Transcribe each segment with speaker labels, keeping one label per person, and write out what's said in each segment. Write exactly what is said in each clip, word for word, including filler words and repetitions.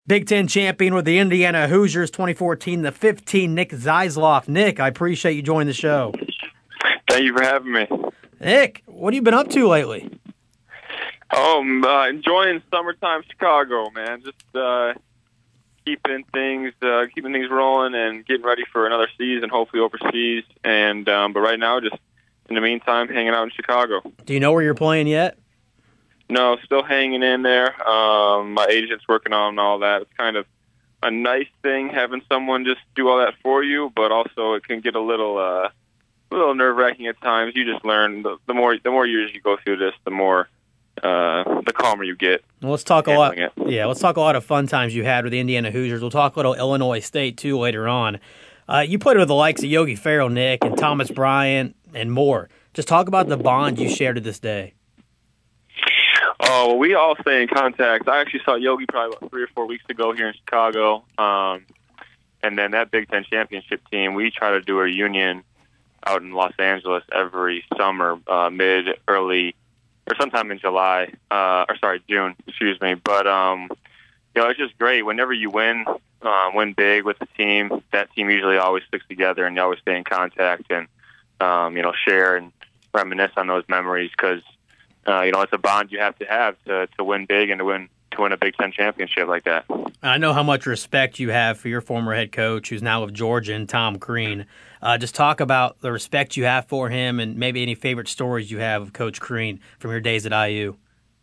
Speaker 1: Big Ten champion with the Indiana Hoosiers, twenty fourteen to fifteen, Nick Zeisloff. Nick, I appreciate you joining the show.
Speaker 2: Thank you for having me.
Speaker 1: Nick, what have you been up to lately?
Speaker 2: Oh, I'm uh, enjoying summertime Chicago, man. Just uh, keeping things uh, keeping things rolling and getting ready for another season, hopefully overseas. And um, but right now, just in the meantime, hanging out in Chicago.
Speaker 1: Do you know where you're playing yet?
Speaker 2: No, still hanging in there. Um, my agent's working on all that. It's kind of a nice thing having someone just do all that for you, but also it can get a little uh, a little nerve-wracking at times. You just learn the, the more the more years you go through this, the more uh, the calmer you get.
Speaker 1: Well, let's talk a lot.
Speaker 2: It.
Speaker 1: Yeah, let's talk a lot of fun times you had with the Indiana Hoosiers. We'll talk a little Illinois State too later on. Uh, you played with the likes of Yogi Ferrell, Nick, and Thomas Bryant, and more. Just talk about the bond you share to this day.
Speaker 2: Oh, well, we all stay in contact. I actually saw Yogi probably about three or four weeks ago here in Chicago. Um, and then that Big Ten championship team, we try to do a reunion out in Los Angeles every summer, uh, mid, early, or sometime in July, uh, or sorry, June, excuse me. But, um, you know, it's just great. Whenever you win, um, win big with the team, that team usually always sticks together and you always stay in contact and, um, you know, share and reminisce on those memories because, Uh, you know, it's a bond you have to have to, to win big and to win to win a Big Ten championship like that.
Speaker 1: I know how much respect you have for your former head coach, who's now with Georgia, and Tom Crean. Uh, just talk about the respect you have for him and maybe any favorite stories you have of Coach Crean from your days at I U.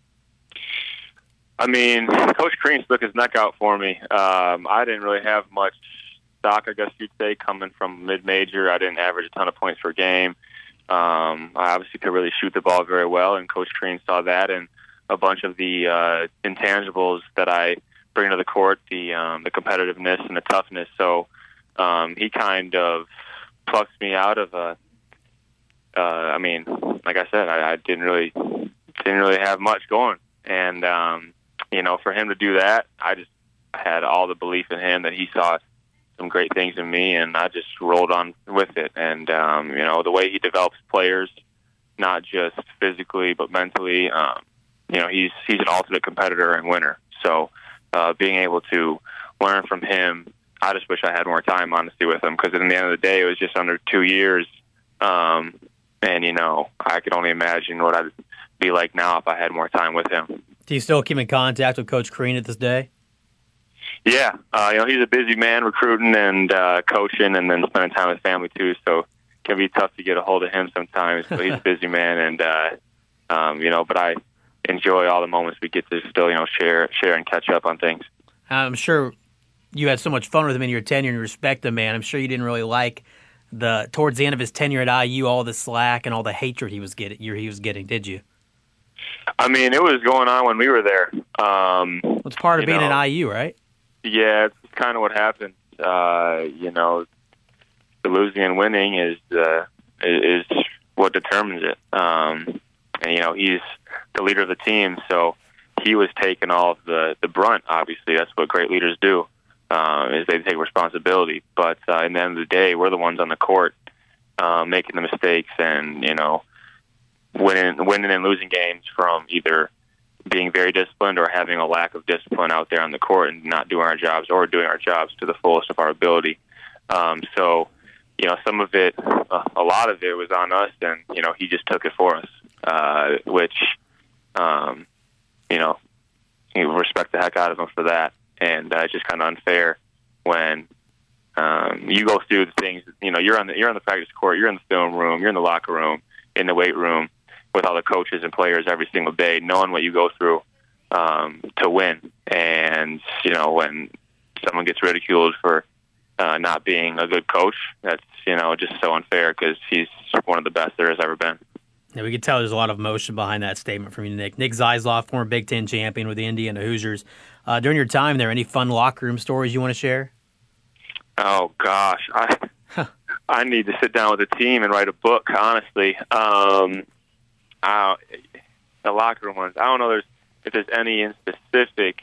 Speaker 2: I mean, Coach Crean stuck his neck out for me. Um, I didn't really have much stock, I guess you'd say, coming from mid-major. I didn't average a ton of points per game. Um, I obviously could really shoot the ball very well, and Coach Crean saw that and a bunch of the uh, intangibles that I bring to the court, the um, the competitiveness and the toughness. So um, he kind of plucked me out of a. Uh, I mean, like I said, I, I didn't really didn't really have much going, and um, you know, for him to do that, I just had all the belief in him that he saw some great things in me, and I just rolled on with it. And, um, you know, the way he develops players, not just physically, but mentally, um, you know, he's he's an ultimate competitor and winner. So uh, being able to learn from him, I just wish I had more time, honestly, with him, because at the end of the day, it was just under two years. Um, and, you know, I could only imagine what I'd be like now if I had more time with him.
Speaker 1: Do you still keep in contact with Coach Crean at this day?
Speaker 2: Yeah, uh, you know, he's a busy man recruiting and uh, coaching and then spending time with family, too, so it can be tough to get a hold of him sometimes, but he's a busy man, and, uh, um, you know, but I enjoy all the moments we get to still, you know, share share and catch up on things.
Speaker 1: I'm sure you had so much fun with him in your tenure and you respect him, man. I'm sure you didn't really like the towards the end of his tenure at I U, all the slack and all the hatred he was getting, he was getting, did you?
Speaker 2: I mean, it was going on when we were there. Um,
Speaker 1: well, it's part of being
Speaker 2: know,
Speaker 1: at I U, right?
Speaker 2: Yeah, it's kind of what happens. Uh, you know, the losing and winning is uh, is what determines it. Um, and you know, he's the leader of the team, so he was taking all of the the brunt. Obviously, that's what great leaders do, uh, is they take responsibility. But uh, at the end of the day, we're the ones on the court uh, making the mistakes, and you know, winning winning and losing games from either being very disciplined or having a lack of discipline out there on the court and not doing our jobs or doing our jobs to the fullest of our ability. Um, so, you know, some of it, uh, a lot of it was on us, and, you know, he just took it for us, uh, which, um, you know, you respect the heck out of him for that. And uh, it's just kind of unfair when um, you go through the things, you know, you're on the, you're on the practice court, you're in the film room, you're in the locker room, in the weight room, with all the coaches and players every single day, knowing what you go through um, to win. And, you know, when someone gets ridiculed for uh, not being a good coach, that's, you know, just so unfair because he's one of the best there has ever been.
Speaker 1: Yeah, we could tell there's a lot of emotion behind that statement from you, Nick. Nick Zeisloff, former Big Ten champion with the Indiana Hoosiers. Uh, during your time there, any fun locker room stories you want to share?
Speaker 2: Oh, gosh. I, I need to sit down with a team and write a book, honestly. Um Uh, the locker room ones. I don't know there's, if there's any in specific,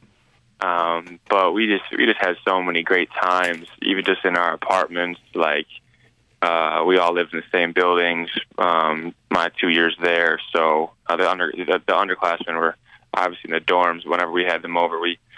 Speaker 2: um, but we just we just had so many great times, even just in our apartments. Like uh, we all lived in the same buildings. Um, my two years there, so uh, the under the, the underclassmen were obviously in the dorms. Whenever we had them over, we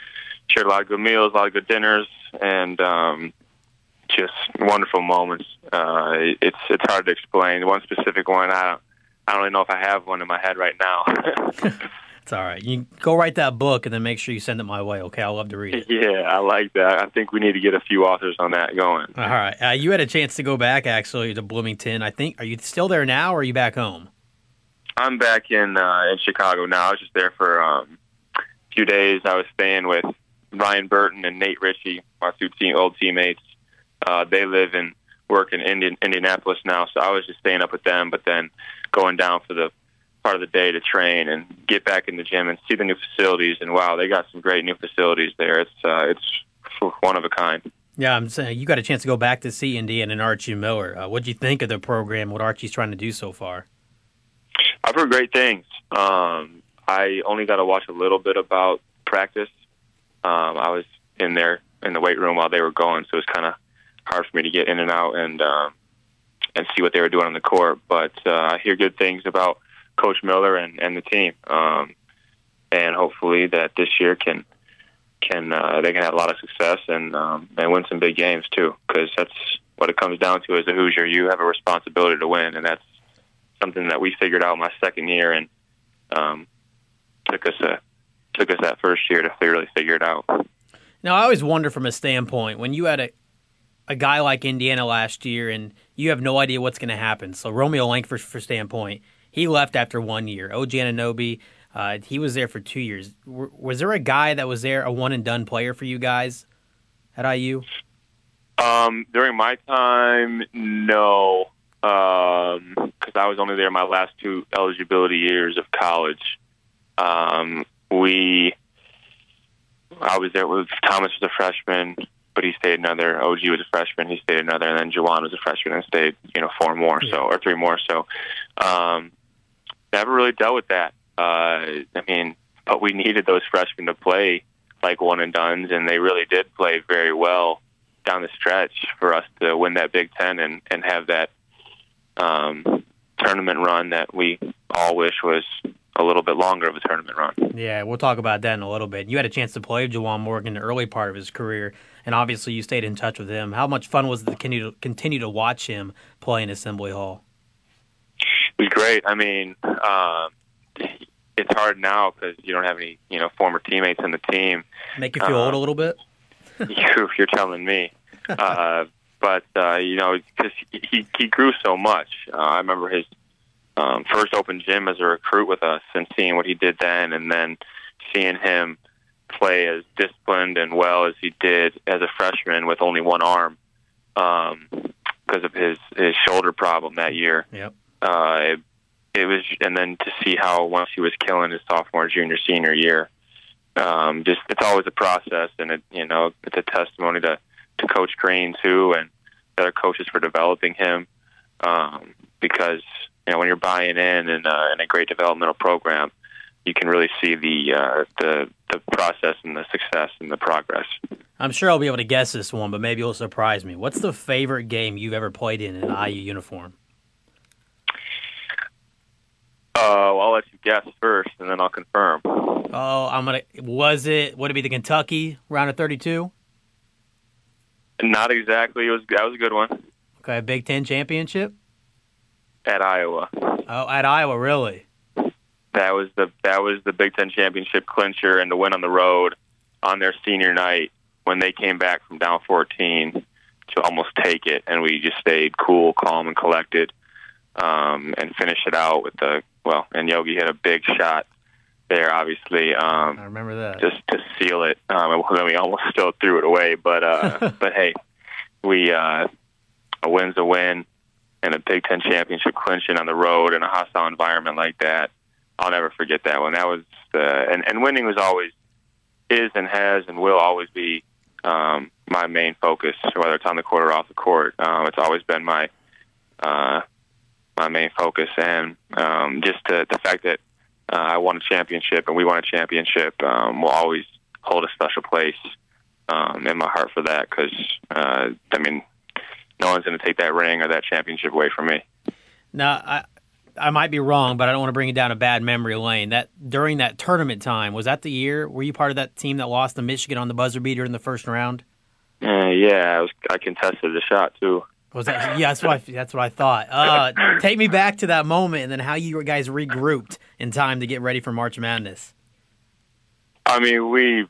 Speaker 2: shared a lot of good meals, a lot of good dinners, and um, just wonderful moments. Uh, it's it's hard to explain. One specific one, I don't, I don't even know if I have one in my head right now.
Speaker 1: It's all right. You go write that book and then make sure you send it my way, okay? I'll love to read it.
Speaker 2: Yeah, I like that. I think we need to get a few authors on that going.
Speaker 1: All right. Uh, you had a chance to go back, actually, to Bloomington. I think. Are you still there now, or are you back home?
Speaker 2: I'm back in uh, in Chicago now. I was just there for um, a few days. I was staying with Ryan Burton and Nate Ritchie, my two team, old teammates. Uh, they live and work in Indian, Indianapolis now, so I was just staying up with them, but then going down for the part of the day to train and get back in the gym and see the new facilities. And wow, they got some great new facilities there. It's uh, it's one of a kind.
Speaker 1: Yeah, I'm saying you got a chance to go back to see Indiana and Archie Miller. Uh, what do you think of the program? What Archie's trying to do so far?
Speaker 2: I've heard great things. Um, I only got to watch a little bit about practice. Um, I was in there in the weight room while they were going, so it was kind of hard for me to get in and out and um, and see what they were doing on the court. But uh, I hear good things about Coach Miller and, and the team, um, and hopefully that this year can can uh, they can have a lot of success and um, and win some big games too. Because that's what it comes down to. As a Hoosier, you have a responsibility to win, and that's something that we figured out my second year, and um, took us a took us that first year to really figure it out.
Speaker 1: Now, I always wonder from a standpoint when you had a a guy like Indiana last year, and you have no idea what's going to happen. So Romeo Langford, for standpoint. He left after one year. O G Anunoby, uh, he was there for two years. W- was there a guy that was there, a one-and-done player for you guys at I U?
Speaker 2: Um, during my time, no, because um, I was only there my last two eligibility years of college. Um, we, I was there with Thomas was a freshman, but he stayed another. O G was a freshman, he stayed another, and then Juwan was a freshman and stayed, you know, four more, yeah. so or three more. So. Um, Never really dealt with that. Uh, I mean, but we needed those freshmen to play like one and dones, and they really did play very well down the stretch for us to win that Big Ten and, and have that um, tournament run that we all wish was a little bit longer of a tournament run.
Speaker 1: Yeah, we'll talk about that in a little bit. You had a chance to play with Juwan Morgan in the early part of his career, and obviously you stayed in touch with him. How much fun was it to continue to, continue to watch him play in Assembly Hall?
Speaker 2: It was great. I mean, uh, it's hard now because you don't have any, you know, former teammates in the team.
Speaker 1: Make you feel um, old a little bit?
Speaker 2: you, you're telling me. uh, but, uh, you know, because he, he grew so much. Uh, I remember his um, first open gym as a recruit with us and seeing what he did then, and then seeing him play as disciplined and well as he did as a freshman with only one arm um, because of his, his shoulder problem that year.
Speaker 1: Yep.
Speaker 2: Uh, it, it was, and then to see how once he was killing his sophomore, junior, senior year, um, just it's always a process, and it, you know, it's a testimony to, to Coach Green too, and the other coaches for developing him, um, because you know when you're buying in in, uh, in a great developmental program, you can really see the uh, the the process and the success and the progress.
Speaker 1: I'm sure I'll be able to guess this one, but maybe it'll surprise me. What's the favorite game you've ever played in an I U uniform?
Speaker 2: Uh, well, I'll let you guess first, and then I'll confirm.
Speaker 1: Oh, I'm gonna. Was it? Would it be the Kentucky round of thirty-two?
Speaker 2: Not exactly. It was that was a good one.
Speaker 1: Okay, Big Ten championship
Speaker 2: at Iowa.
Speaker 1: Oh, at Iowa, really?
Speaker 2: That was the that was the Big Ten championship clincher, and the win on the road on their senior night when they came back from down fourteen to almost take it, and we just stayed cool, calm, and collected, um, and finished it out with the. Well, and Yogi hit a big shot there, obviously. Um,
Speaker 1: I remember that.
Speaker 2: Just to seal it. Um, and then we almost still threw it away. But, uh, but hey, we uh, a win's a win, and a Big Ten championship clinching on the road in a hostile environment like that. I'll never forget that one. That was the, and, and winning was always, is and has and will always be um, my main focus, whether it's on the court or off the court. Um, it's always been my uh, my main focus, and um, just to, the fact that uh, I won a championship and we won a championship um, will always hold a special place um, in my heart for that, because, uh, I mean, no one's going to take that ring or that championship away from me.
Speaker 1: Now, I, I might be wrong, but I don't want to bring it down a bad memory lane. That during that tournament time, was that the year? Were you part of that team that lost to Michigan on the buzzer beater in the first round?
Speaker 2: Uh, yeah, I was. I contested the shot too.
Speaker 1: Was that? Yeah, that's what I, that's what I thought. Uh, take me back to that moment, and then how you guys regrouped in time to get ready for March Madness.
Speaker 2: I mean, we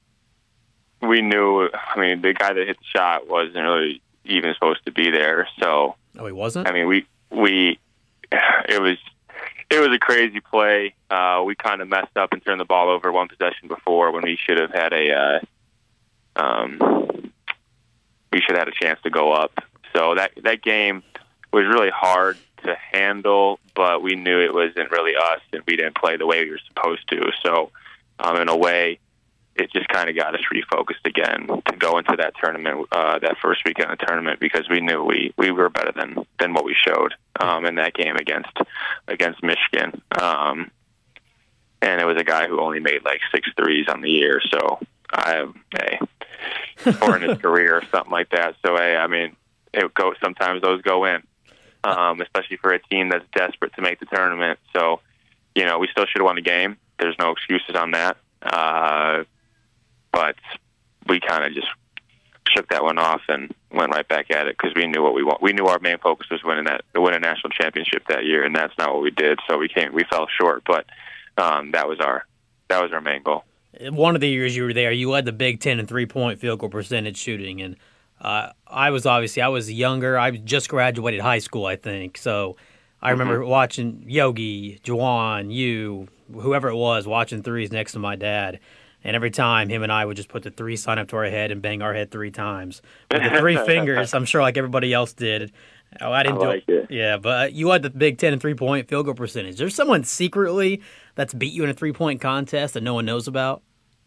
Speaker 2: we knew. I mean, the guy that hit the shot wasn't really even supposed to be there. So,
Speaker 1: oh, he wasn't.
Speaker 2: I mean, we we it was it was a crazy play. Uh, we kind of messed up and turned the ball over one possession before when we should have had a uh, um we should have had a chance to go up. So that that game was really hard to handle, but we knew it wasn't really us, and we didn't play the way we were supposed to. So, um, in a way, it just kind of got us refocused again to go into that tournament, uh, that first weekend of the tournament, because we knew we, we were better than, than what we showed um, in that game against against Michigan. Um, and it was a guy who only made like six threes on the year, so I, hey, or in his career or something like that. So, hey, I mean, it go sometimes those go in, um, especially for a team that's desperate to make the tournament. So, you know, we still should have won the game. There's no excuses on that. Uh, But we kind of just shook that one off and went right back at it because we knew what we want. We knew our main focus was winning that, to win a national championship that year, and that's not what we did. So we came, we fell short, but um, that was our that was our main goal.
Speaker 1: One of the years you were there, you led the Big Ten in three-point field goal percentage shooting, and uh, I was obviously I was younger. I just graduated high school, I think, so I remember mm-hmm. watching Yogi, Juwan, you, whoever it was, watching threes next to my dad. And every time, him and I would just put the three sign up to our head and bang our head three times with the three fingers. I'm sure, like everybody else did. Oh, I didn't
Speaker 2: I like
Speaker 1: do
Speaker 2: it.
Speaker 1: it. Yeah, but you had the Big Ten and three point field goal percentage. There's someone secretly that's beat you in a three point contest that no one knows about.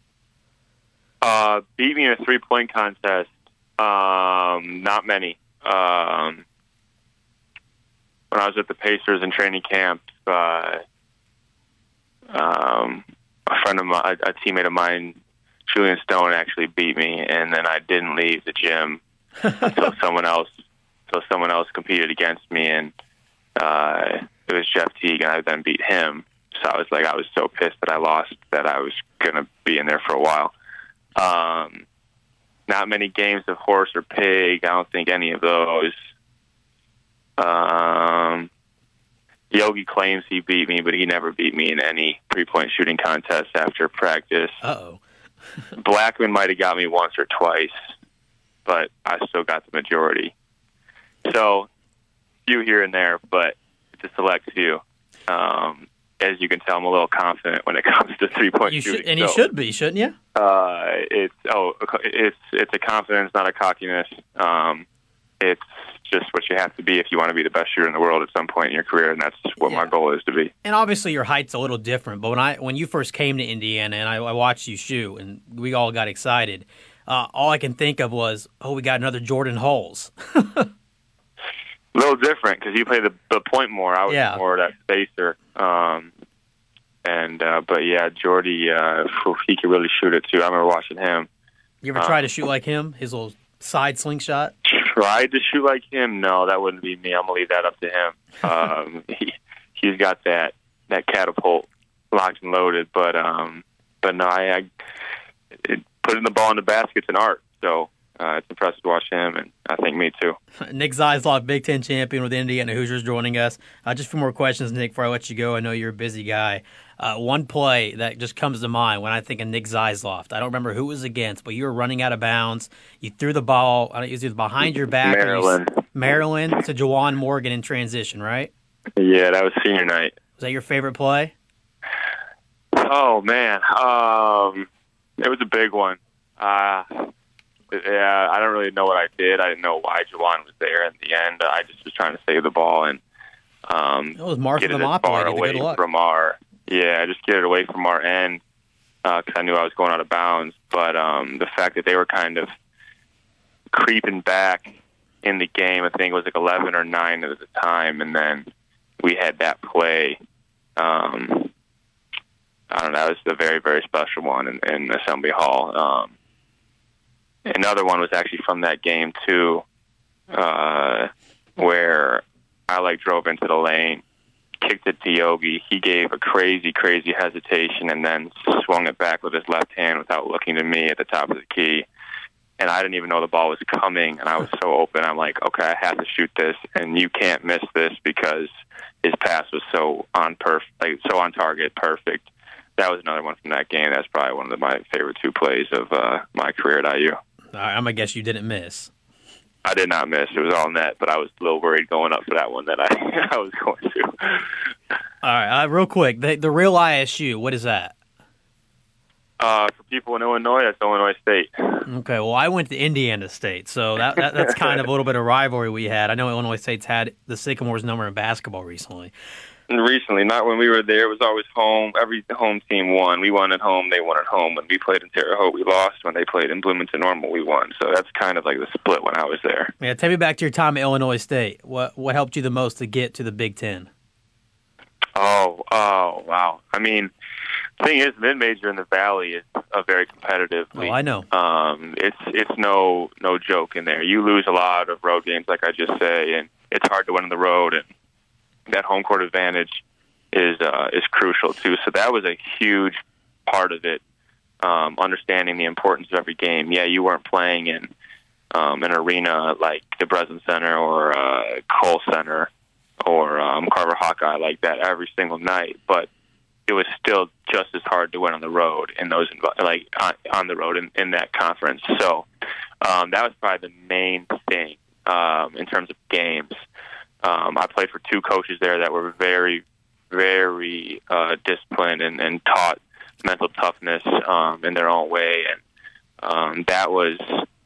Speaker 2: Uh, beat me in a three point contest. Um, not many. Um, when I was at the Pacers in training camp, uh, um. a friend of mine, a teammate of mine, Julian Stone, actually beat me, and then I didn't leave the gym until someone else, until someone else competed against me, and uh, it was Jeff Teague, and I then beat him. So I was like, I was so pissed that I lost that I was gonna be in there for a while. Um, not many games of horse or pig. I don't think any of those. Um. Yogi claims he beat me, but he never beat me in any three-point shooting contest after practice.
Speaker 1: Uh-oh.
Speaker 2: Blackman might have got me once or twice, but I still got the majority. So, few here and there, but it's a select few. Um, as you can tell, I'm a little confident when it comes to three-point
Speaker 1: you
Speaker 2: shooting.
Speaker 1: Should, and
Speaker 2: so,
Speaker 1: you should be, shouldn't you?
Speaker 2: Uh, it's oh, it's it's a confidence, not a cockiness. Um, it's just what you have to be if you want to be the best shooter in the world at some point in your career, and that's what yeah. my goal is to be.
Speaker 1: And obviously your height's a little different, but when I when you first came to Indiana and I, I watched you shoot, and we all got excited, uh, all I can think of was, oh, we got another Jordan Hulls.
Speaker 2: A little different because you play the, the point more. I was
Speaker 1: yeah.
Speaker 2: more that spacer. Um, and uh, but yeah, Jordy, uh, he could really shoot it too. I remember watching him.
Speaker 1: You ever um, try to shoot like him? His little side slingshot?
Speaker 2: Tried to shoot like him? No, that wouldn't be me. I'm gonna leave that up to him. Um, he he's got that that catapult locked and loaded. But um, but no, I, I it, putting the ball in the basket's an art. So uh, it's impressive to watch him, and I think me too.
Speaker 1: Nick Zeisloff, Big Ten champion with the Indiana Hoosiers, joining us. Uh, just a few more questions, Nick, before I let you go. I know you're a busy guy. Uh, one play that just comes to mind when I think of Nick Zeisloff. I don't remember who it was against, but you were running out of bounds. You threw the ball, I don't know, it was either behind your back
Speaker 2: Maryland.
Speaker 1: or you, Maryland to Juwan Morgan in transition, right?
Speaker 2: Yeah, that was senior night.
Speaker 1: Was that your favorite play?
Speaker 2: Oh, man. Um, it was a big one. Uh, yeah, I don't really know what I did. I didn't know why Juwan was there in the end. I just was trying to save the ball and um,
Speaker 1: it was Martha
Speaker 2: get it
Speaker 1: the
Speaker 2: as far
Speaker 1: Mop
Speaker 2: away
Speaker 1: Good luck.
Speaker 2: from our Yeah, just get it away from our end because uh, I knew I was going out of bounds. But um, the fact that they were kind of creeping back in the game, I think it was like eleven or nine at the time, and then we had that play. Um, I don't know, that was a very, very special one in, in Assembly Hall. Um, another one was actually from that game, too, uh, where I like drove into the lane, kicked it to Yogi. He gave a crazy, crazy hesitation and then swung it back with his left hand without looking to me at the top of the key. And I didn't even know the ball was coming, and I was so open. I'm like, okay, I have to shoot this, and you can't miss this because his pass was so on perf- like so on target, perfect. That was another one from that game. That's probably one of my favorite two plays of uh, my career at I U.
Speaker 1: All right, I'm going to guess you didn't miss.
Speaker 2: I did not miss. It was all net, but I was a little worried going up for that one that I, I was going to.
Speaker 1: All right, uh, real quick, the, the real I S U, what is that?
Speaker 2: Uh, for people in Illinois, that's Illinois State.
Speaker 1: Okay, well, I went to Indiana State, so that, that that's kind of a little bit of rivalry we had. I know Illinois State's had the Sycamores number in basketball recently.
Speaker 2: Recently, not when we were there. It was always home. Every home team won. We won at home. They won at home. When we played in Terre Haute, we lost. When they played in Bloomington Normal, we won. So that's kind of like the split when I was there.
Speaker 1: Yeah, take me back to your time at Illinois State. What what helped you the most to get to the Big Ten?
Speaker 2: Oh, oh, wow. I mean, the thing is, mid-major in the Valley is a very competitive league.
Speaker 1: Oh, I know.
Speaker 2: Um, it's it's no no joke in there. You lose a lot of road games, like I just say, and it's hard to win on the road, and that home court advantage is uh, is crucial too. So that was a huge part of it. Um, understanding the importance of every game. Yeah, you weren't playing in um, an arena like the Breslin Center or uh, Kohl Center or um, Carver Hawkeye like that every single night, but it was still just as hard to win on the road in those like on, on the road in, in that conference. So um, that was probably the main thing um, in terms of games. Um, I played for two coaches there that were very, very uh, disciplined and, and taught mental toughness um, in their own way, and um, that was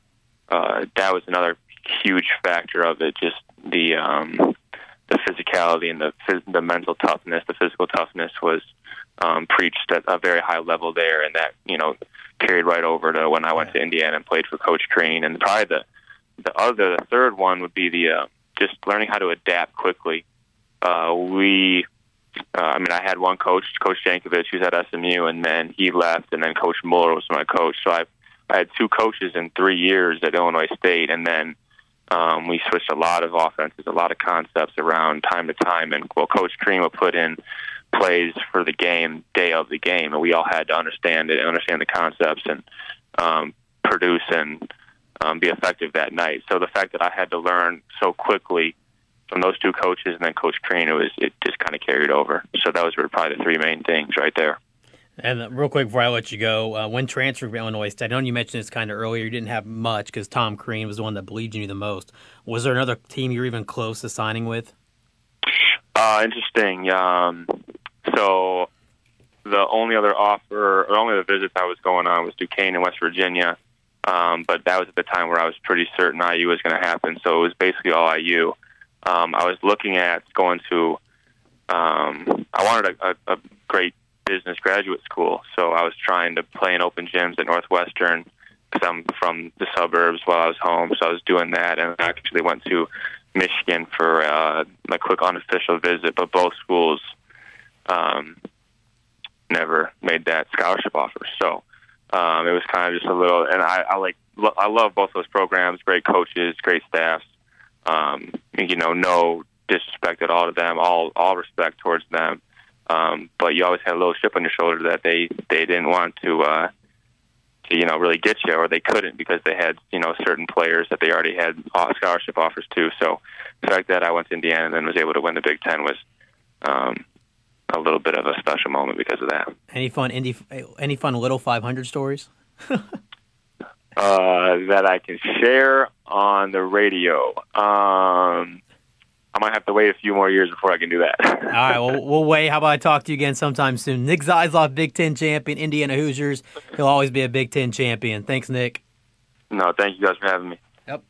Speaker 2: uh, that was another huge factor of it. Just the um, the physicality and the phys- the mental toughness, the physical toughness was um, preached at a very high level there, and that you know carried right over to when I went to Indiana and played for Coach Crean. And probably the the other, the third one would be the uh, just learning how to adapt quickly. Uh, we, uh, I mean, I had one coach, Coach Jankovic, who's at S M U, and then he left, and then Coach Mueller was my coach. So I, I had two coaches in three years at Illinois State, and then um, we switched a lot of offenses, a lot of concepts around time to time. And well, Coach Crean would put in plays for the game, day of the game, and we all had to understand it and understand the concepts and um, produce and Um, be effective that night. So the fact that I had to learn so quickly from those two coaches and then Coach Crean, it was it just kind of carried over. So that was probably the three main things right there.
Speaker 1: And uh, real quick before I let you go, uh, when transferring to Illinois State, I know you mentioned this kind of earlier, you didn't have much because Tom Crean was the one that believed in you the most. Was there another team you were even close to signing with?
Speaker 2: Uh, interesting. Um, so the only other offer, or only the visits I was going on was Duquesne in West Virginia. Um, but that was at the time where I was pretty certain I U was going to happen. So it was basically all I U. Um, I was looking at going to, um, I wanted a, a, a great business graduate school. So I was trying to play in open gyms at Northwestern because I'm from the suburbs while I was home. So I was doing that, and I actually went to Michigan for uh, a quick unofficial visit. But both schools um, never made that scholarship offer. So Um, it was kind of just a little, and I, I like, lo- I love both those programs. Great coaches, great staffs. Um, you know, no disrespect at all to them. All, all respect towards them. Um, but you always had a little chip on your shoulder that they, they didn't want to, uh, to, you know, really get you, or they couldn't because they had, you know, certain players that they already had scholarship offers to. So the fact that I went to Indiana and then was able to win the Big Ten was, um, a little bit of a special moment because of that.
Speaker 1: Any fun Indy, any fun little five hundred stories?
Speaker 2: uh, that I can share on the radio. Um, I might have to wait a few more years before I can do that.
Speaker 1: All right, well, we'll wait. How about I talk to you again sometime soon? Nick Zeisloff, Big Ten champion, Indiana Hoosiers. He'll always be a Big Ten champion. Thanks, Nick.
Speaker 2: No, thank you guys for having me.